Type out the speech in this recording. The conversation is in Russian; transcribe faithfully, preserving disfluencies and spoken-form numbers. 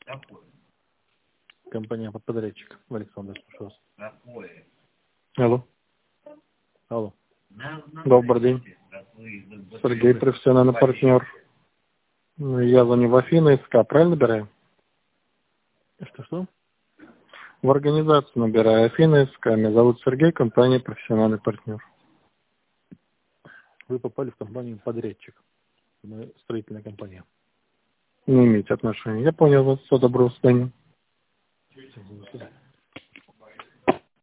Компания подрядчик. Александр, слушаю вас. Алло. Алло. Добрый день. Сергей, профессиональный партнер. Я звоню в Афины, СК, правильно набираю? Что-что? В организацию набираю Афины, СК. Меня зовут Сергей, компания профессиональный партнер. Вы попали в компанию подрядчик. Мы строительная компания. Не имеете отношения. Я понял вас. Все, доброго свидания.